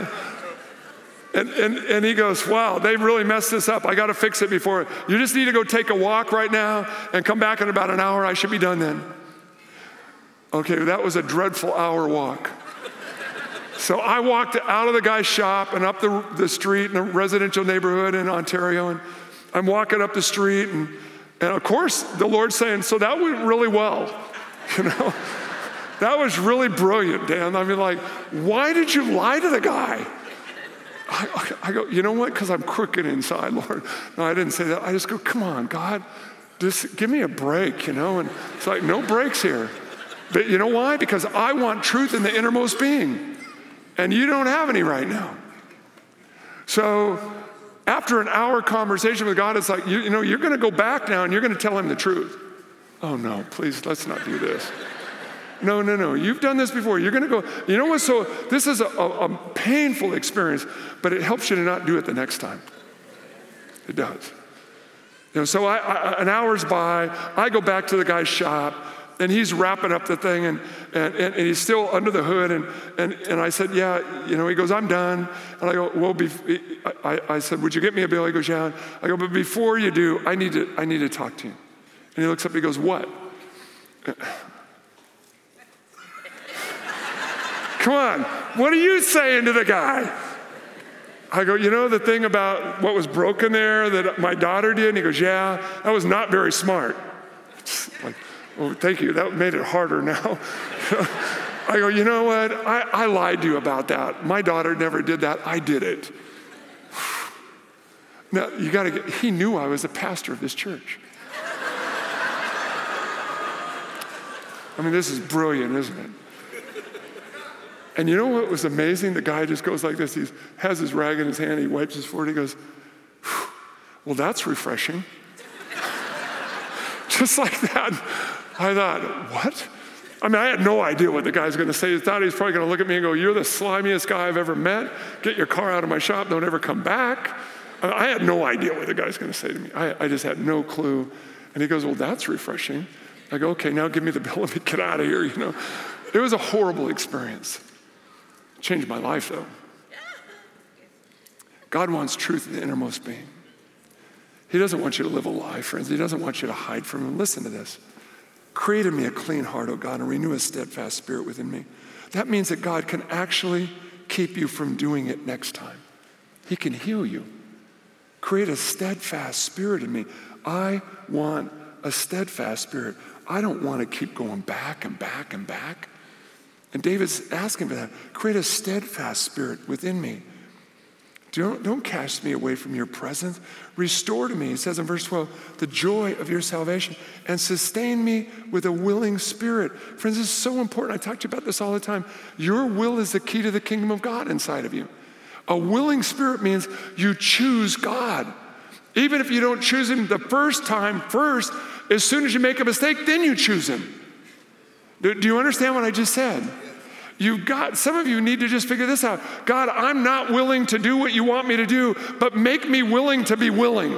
and he goes, wow, they really messed this up. I got to fix it before. You just need to go take a walk right now and come back in about an hour. I should be done then. Okay, that was a dreadful hour walk. So I walked out of the guy's shop and up the street in a residential neighborhood in Ontario, and I'm walking up the street, and of course the Lord's saying, so that went really well, you know? That was really brilliant, Dan. I mean, like, why did you lie to the guy? I go, you know what? Because I'm crooked inside, Lord. No, I didn't say that. I just go, come on, God, just give me a break, you know? And it's like, no breaks here. But you know why? Because I want truth in the innermost being. And you don't have any right now. So after an hour conversation with God, it's like, you know, you're going to go back now and you're going to tell him the truth. Oh, no, please, let's not do this. No. You've done this before. You're going to go, you know what? So this is a painful experience, but it helps you to not do it the next time. It does. You know, so an hour's by, I go back to the guy's shop, and he's wrapping up the thing, and he's still under the hood, and I said, yeah, you know, he goes, I'm done. And I go, well, I said, would you get me a bill? He goes, yeah. I go, but before you do, I need to talk to you. And he looks up, he goes, what? Come on, what are you saying to the guy? I go, you know the thing about what was broken there that my daughter did? And he goes, yeah, that was not very smart. Like, oh, thank you, that made it harder now. I go, you know what, I lied to you about that. My daughter never did that, I did it. Now, he knew I was a pastor of this church. I mean, this is brilliant, isn't it? And you know what was amazing? The guy just goes like this. He has his rag in his hand. He wipes his forehead. He goes, well, that's refreshing. Just like that. I thought, what? I mean, I had no idea what the guy's going to say. I thought he was probably going to look at me and go, you're the slimiest guy I've ever met. Get your car out of my shop. Don't ever come back. I had no idea what the guy's going to say to me. I just had no clue. And he goes, well, that's refreshing. I go, okay, now give me the bill. Let me get out of here, you know. It was a horrible experience. Changed my life, though. God wants truth in the innermost being. He doesn't want you to live a lie, friends. He doesn't want you to hide from him. Listen to this. Create in me a clean heart, O God, and renew a steadfast spirit within me. That means that God can actually keep you from doing it next time. He can heal you. Create a steadfast spirit in me. I want a steadfast spirit. I don't want to keep going back and back and back. And David's asking for that. Create a steadfast spirit within me. Don't cast me away from your presence. Restore to me, it says in verse 12, the joy of your salvation, and sustain me with a willing spirit. Friends, this is so important. I talk to you about this all the time. Your will is the key to the kingdom of God inside of you. A willing spirit means you choose God. Even if you don't choose him the first time, as soon as you make a mistake, then you choose him. Do you understand what I just said? Some of you need to just figure this out. God, I'm not willing to do what you want me to do, but make me willing to be willing.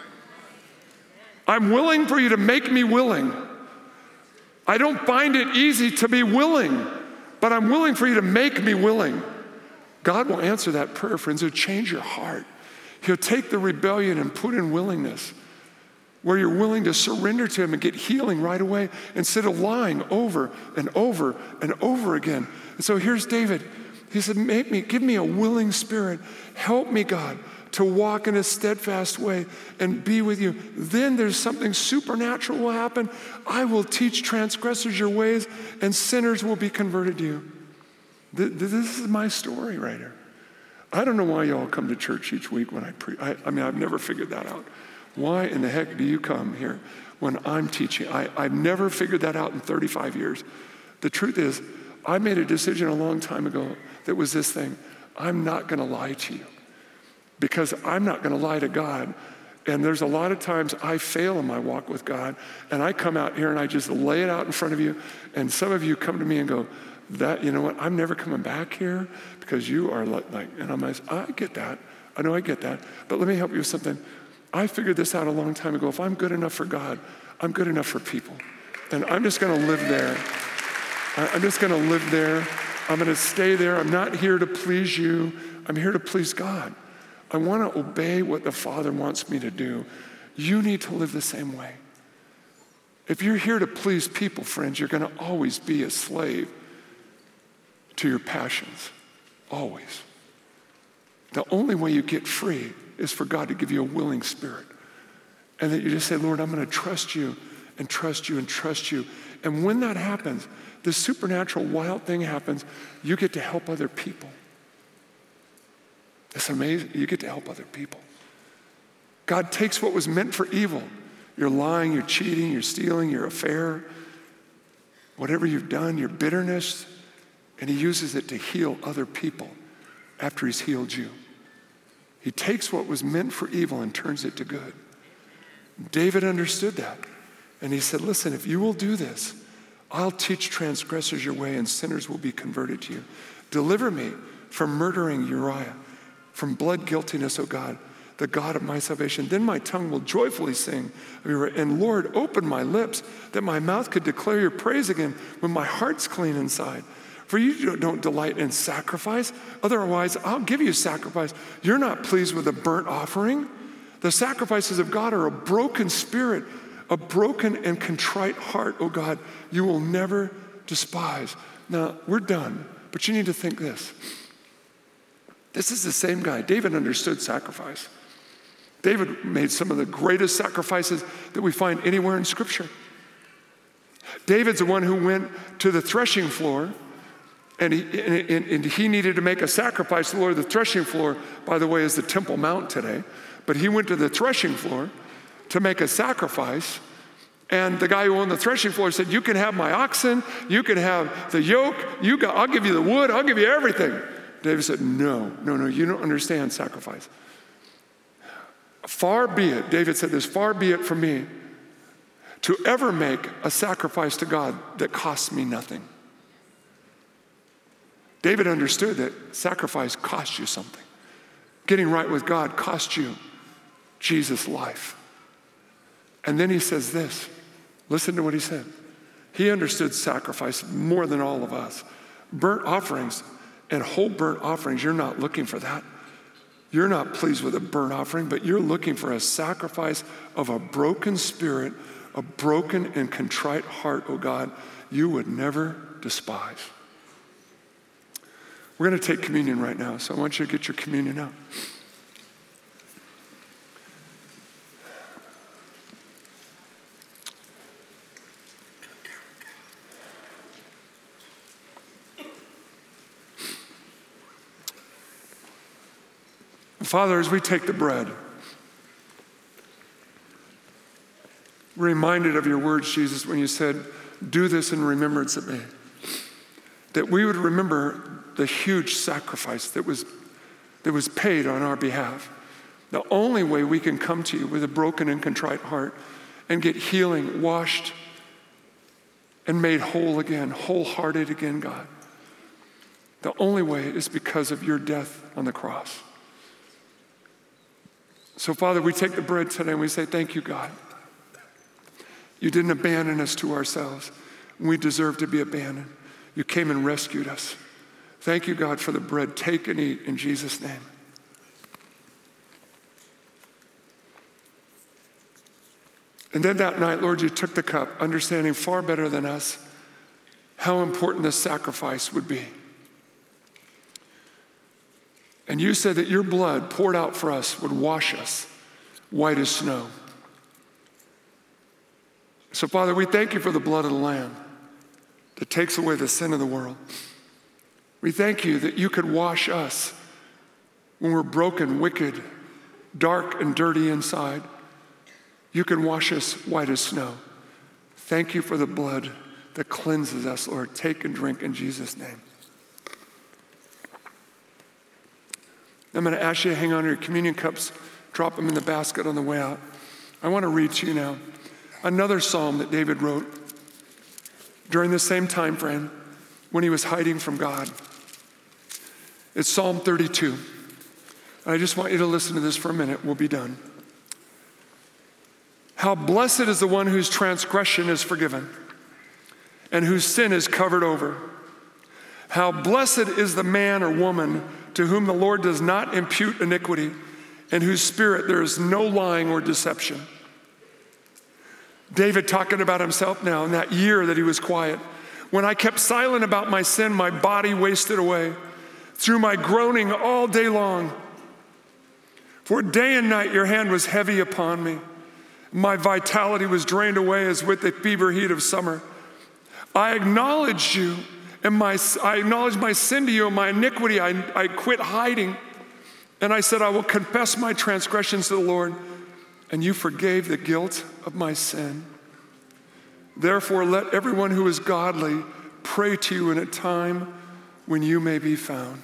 I'm willing for you to make me willing. I don't find it easy to be willing, but I'm willing for you to make me willing. God will answer that prayer, friends. He'll change your heart. He'll take the rebellion and put in willingness, where you're willing to surrender to him and get healing right away instead of lying over and over and over again. And so here's David. He said, give me a willing spirit. Help me, God, to walk in a steadfast way and be with you. Then there's something supernatural will happen. I will teach transgressors your ways, and sinners will be converted to you. This is my story right here. I don't know why y'all come to church each week when I preach. I mean, I've never figured that out. Why in the heck do you come here when I'm teaching? I've never figured that out in 35 years. The truth is, I made a decision a long time ago that was this thing. I'm not going to lie to you because I'm not going to lie to God. And there's a lot of times I fail in my walk with God, and I come out here and I just lay it out in front of you, and some of you come to me and go, you know what, I'm never coming back here because you are like, and I'm like, I get that. I know I get that. But let me help you with something. I figured this out a long time ago. If I'm good enough for God, I'm good enough for people. And I'm just going to live there. I'm just going to live there. I'm going to stay there. I'm not here to please you. I'm here to please God. I want to obey what the Father wants me to do. You need to live the same way. If you're here to please people, friends, you're going to always be a slave to your passions. always. The only way you get free is for God to give you a willing spirit. And that you just say, Lord, I'm going to trust you and trust you and trust you. And when that happens, this supernatural wild thing happens, you get to help other people. It's amazing. You get to help other people. God takes what was meant for evil, your lying, your cheating, your stealing, your affair, whatever you've done, your bitterness, and he uses it to heal other people after he's healed you. He takes what was meant for evil and turns it to good. David understood that. And he said, listen, if you will do this, I'll teach transgressors your way and sinners will be converted to you. Deliver me from murdering Uriah, from blood guiltiness, O God, the God of my salvation. Then my tongue will joyfully sing. And Lord, open my lips that my mouth could declare your praise again when my heart's clean inside. For you don't delight in sacrifice. Otherwise, I'll give you sacrifice. You're not pleased with a burnt offering. The sacrifices of God are a broken spirit, a broken and contrite heart, oh God, you will never despise. Now, we're done, but you need to think this. This is the same guy. David understood sacrifice. David made some of the greatest sacrifices that we find anywhere in Scripture. David's the one who went to the threshing floor, and he needed to make a sacrifice to the Lord. The threshing floor, by the way, is the Temple Mount today. But he went to the threshing floor to make a sacrifice. And the guy who owned the threshing floor said, you can have my oxen, you can have the yoke, I'll give you the wood, I'll give you everything. David said, no, you don't understand sacrifice. Far be it, David said this, far be it from me to ever make a sacrifice to God that costs me nothing. David understood that sacrifice costs you something. Getting right with God cost you Jesus' life. And then he says this. Listen to what he said. He understood sacrifice more than all of us. Burnt offerings and whole burnt offerings, you're not looking for that. You're not pleased with a burnt offering, but you're looking for a sacrifice of a broken spirit, a broken and contrite heart, oh God, you would never despise. We're going to take communion right now, so I want you to get your communion out. Father, as we take the bread, we're reminded of your words, Jesus, when you said, do this in remembrance of me. That we would remember the huge sacrifice that was paid on our behalf. The only way we can come to you with a broken and contrite heart and get healing, washed, and made whole again, wholehearted again, God. The only way is because of your death on the cross. So, Father, we take the bread today and we say, thank you, God. You didn't abandon us to ourselves. We deserve to be abandoned. You came and rescued us. Thank you, God, for the bread. Take and eat in Jesus' name. And then that night, Lord, you took the cup, understanding far better than us how important this sacrifice would be. And you said that your blood poured out for us would wash us white as snow. So, Father, we thank you for the blood of the Lamb that takes away the sin of the world. We thank you that you could wash us when we're broken, wicked, dark, and dirty inside. You can wash us white as snow. Thank you for the blood that cleanses us, Lord. Take and drink in Jesus' name. I'm going to ask you to hang on to your communion cups, drop them in the basket on the way out. I want to read to you now another psalm that David wrote during the same time frame when he was hiding from God. It's Psalm 32. I just want you to listen to this for a minute. We'll be done. How blessed is the one whose transgression is forgiven and whose sin is covered over. How blessed is the man or woman to whom the Lord does not impute iniquity, in whose spirit there is no lying or deception. David talking about himself now in that year that he was quiet. When I kept silent about my sin, my body wasted away. through my groaning all day long. For day and night your hand was heavy upon me. My vitality was drained away as with the fever heat of summer. I acknowledged you, and I acknowledged my sin to you and my iniquity. I quit hiding, and I said, I will confess my transgressions to the Lord, and you forgave the guilt of my sin. Therefore, let everyone who is godly pray to you in a time when you may be found.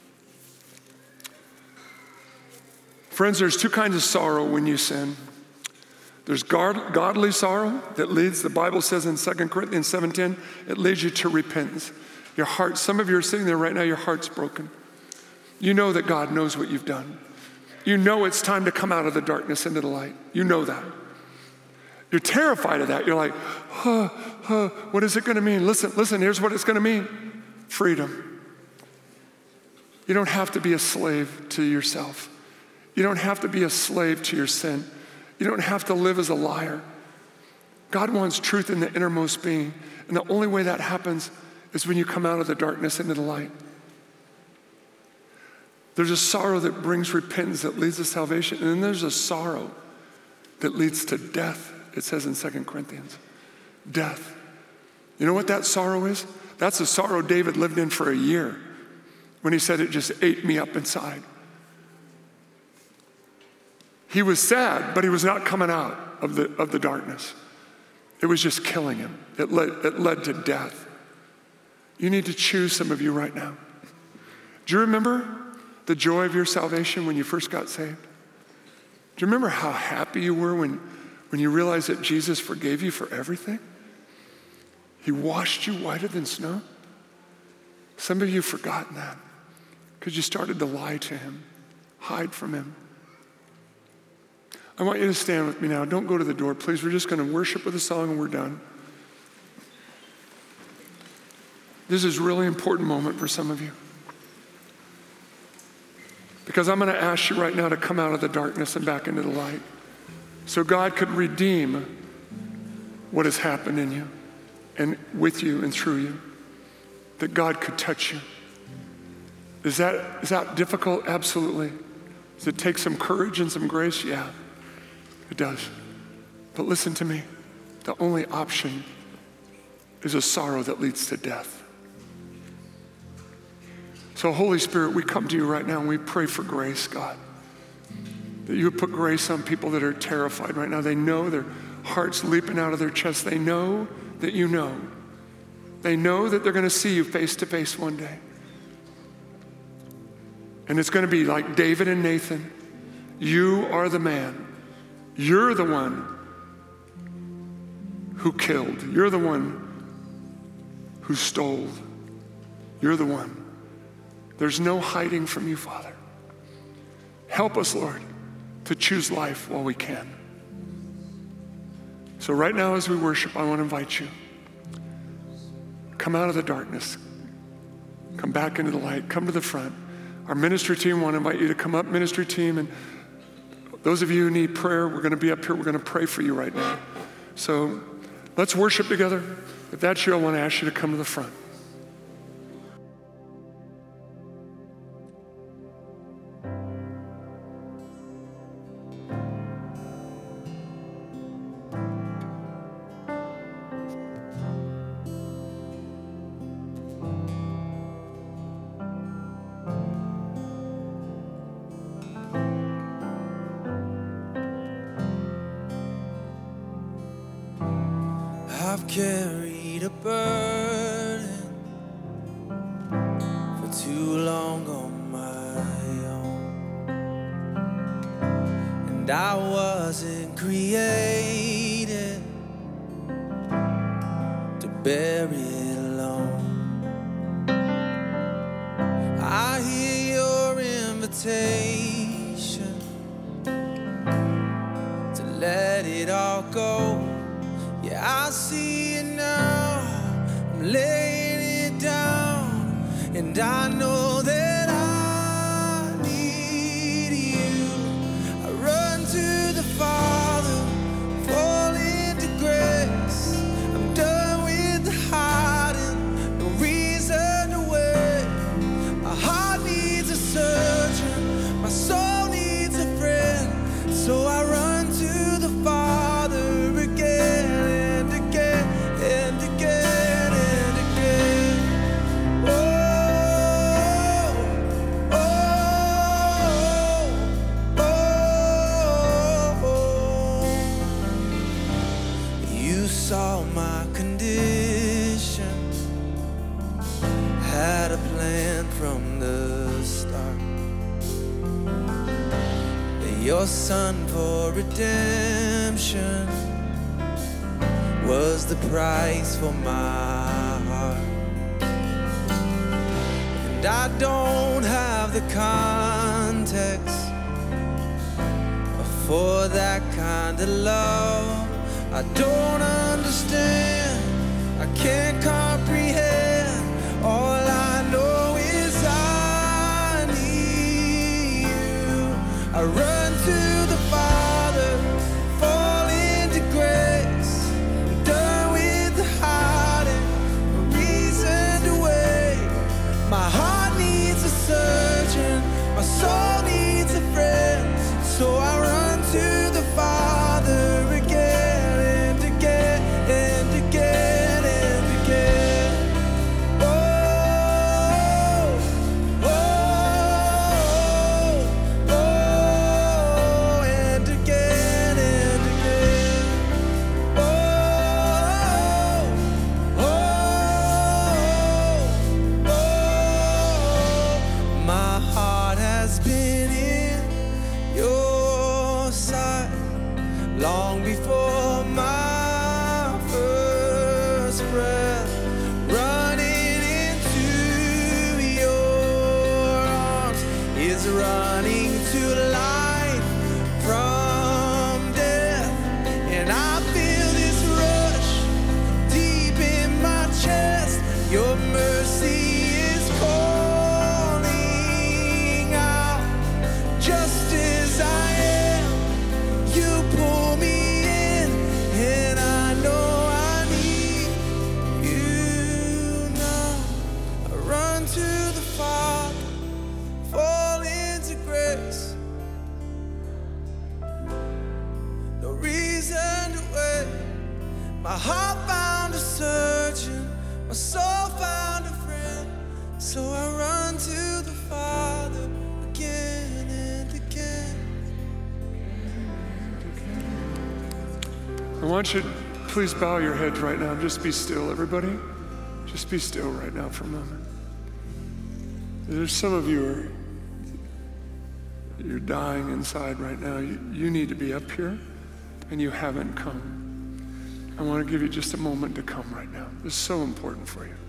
Friends, there's two kinds of sorrow when you sin. There's godly sorrow that leads, the Bible says in 2 Corinthians 7:10, it leads you to repentance. Your heart, some of you are sitting there right now, your heart's broken. You know that God knows what you've done. You know it's time to come out of the darkness into the light. You know that. You're terrified of that. You're like, what is it going to mean? Listen, here's what it's going to mean. Freedom. You don't have to be a slave to yourself. You don't have to be a slave to your sin. You don't have to live as a liar. God wants truth in the innermost being. And the only way that happens is when you come out of the darkness into the light. There's a sorrow that brings repentance, that leads to salvation. And then there's a sorrow that leads to death, it says in 2 Corinthians. Death. You know what that sorrow is? That's the sorrow David lived in for a year when he said it just ate me up inside. He was sad, but he was not coming out of the darkness. It was just killing him. It led to death. You need to choose, some of you right now. Do you remember the joy of your salvation when you first got saved? Do you remember how happy you were when you realized that Jesus forgave you for everything? He washed you whiter than snow? Some of you have forgotten that because you started to lie to him, hide from him. I want you to stand with me now. Don't go to the door, please. We're just going to worship with a song and we're done. This is a really important moment for some of you. Because I'm going to ask you right now to come out of the darkness and back into the light. So God could redeem what has happened in you and with you and through you. That God could touch you. Is that difficult? Absolutely. Does it take some courage and some grace? Yeah. It does. But listen to me. The only option is a sorrow that leads to death. So Holy Spirit, we come to you right now and we pray for grace, God. That you would put grace on people that are terrified right now. They know their hearts leaping out of their chest. They know that you know. They know that they're going to see you face to face one day. And it's going to be like David and Nathan. You are the man. You're the one who killed. You're the one who stole. You're the one. There's no hiding from you, Father. Help us, Lord, to choose life while we can. So right now as we worship, I want to invite you. Come out of the darkness. Come back into the light. Come to the front. Our ministry team want to invite you to come up, ministry team, and those of you who need prayer, we're going to be up here. We're going to pray for you right now. So let's worship together. If that's you, I want to ask you to come to the front. I've carried a burden for too long on my own, and I wasn't created to bear it alone. I hear your invitation to let it all go. Yeah, I see it now, I'm laying it down, and I know that I need you. I run to the Father, fall into grace. I'm done with the hiding, no reason to wait. My heart needs saw my condition, had a plan from the start. Your son for redemption was the price for my heart. And I don't have the context for that kind of love. I don't understand, I can't comprehend. All I know is I need you. I run to the Father, fall into grace, done with the hiding, no reason to wait. My heart needs a surgeon, my soul needs a friend, so I run to the Father again and again and again and again. Oh, oh, oh, and again and again. Oh, oh, oh, my heart has been in your sight long before my first breath, running into your arms is running to life from death. And I feel this rush deep in my chest. Your mercy is calling out, just as I am. You pull me in, and I know I need you now. I run to the Father, fall into grace. No reason to wait. My heart found a surgeon, my soul found a friend, so I run to the Father again and again. I want you to please bow your heads right now. Just be still, everybody. Just be still right now for a moment. There's some of you you're dying inside right now. You need to be up here, and you haven't come. I want to give you just a moment to come right now. This is so important for you.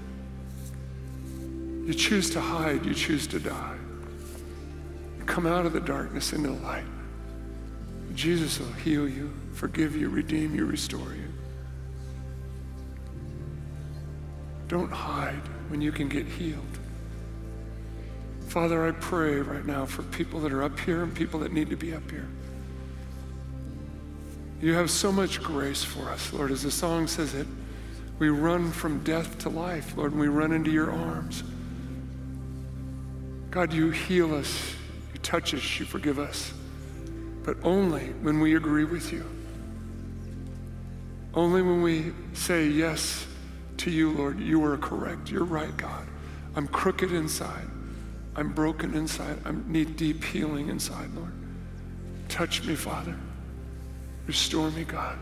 You choose to hide, you choose to die. Come out of the darkness into the light. Jesus will heal you, forgive you, redeem you, restore you. Don't hide when you can get healed. Father, I pray right now for people that are up here and people that need to be up here. You have so much grace for us, Lord. As the song says it, we run from death to life, Lord, and we run into your arms. God, you heal us, you touch us, you forgive us, but only when we agree with you. Only when we say yes to you, Lord. You are correct, you're right, God. I'm crooked inside. I'm broken inside. I need deep healing inside, Lord. Touch me, Father. Restore me, God.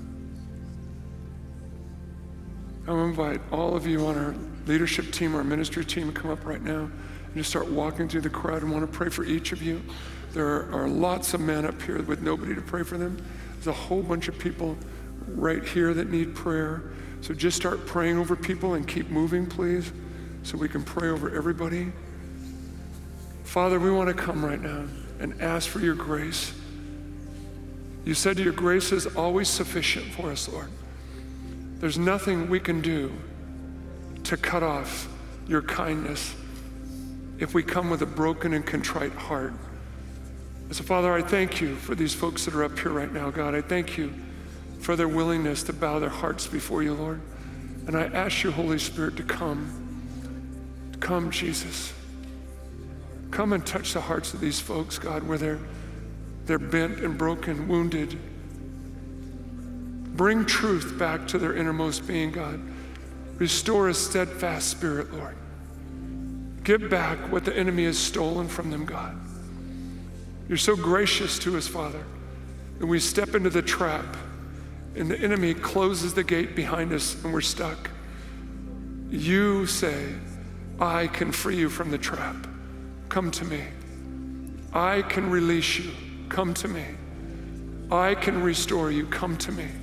I want to invite all of you on our leadership team, our ministry team, to come up right now and just start walking through the crowd. I want to pray for each of you. There are lots of men up here with nobody to pray for them. There's a whole bunch of people right here that need prayer. So just start praying over people and keep moving, please, so we can pray over everybody. Father, we want to come right now and ask for your grace. You said your grace is always sufficient for us, Lord. There's nothing we can do to cut off your kindness if we come with a broken and contrite heart. So, Father, I thank you for these folks that are up here right now, God. I thank you for their willingness to bow their hearts before you, Lord. And I ask you, Holy Spirit, to come. Come, Jesus. Come and touch the hearts of these folks, God, where they're bent and broken, wounded. Bring truth back to their innermost being, God. Restore a steadfast spirit, Lord. Give back what the enemy has stolen from them, God. You're so gracious to us, Father, that we step into the trap and the enemy closes the gate behind us and we're stuck, you say, I can free you from the trap. Come to me. I can release you. Come to me. I can restore you. Come to me.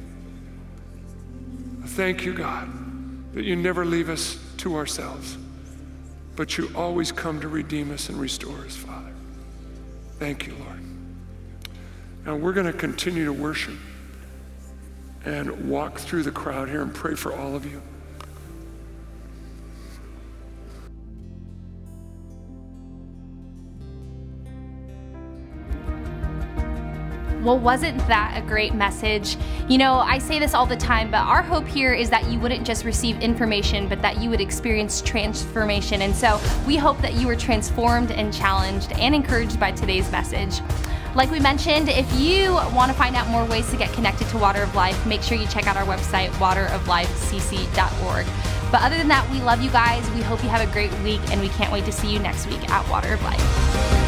Thank you, God, that you never leave us to ourselves, but you always come to redeem us and restore us, Father. Thank you, Lord. Now we're going to continue to worship and walk through the crowd here and pray for all of you. Well, wasn't that a great message? You know, I say this all the time, but our hope here is that you wouldn't just receive information, but that you would experience transformation. And so we hope that you were transformed and challenged and encouraged by today's message. Like we mentioned, if you want to find out more ways to get connected to Water of Life, make sure you check out our website, wateroflifecc.org. But other than that, we love you guys. We hope you have a great week, and we can't wait to see you next week at Water of Life.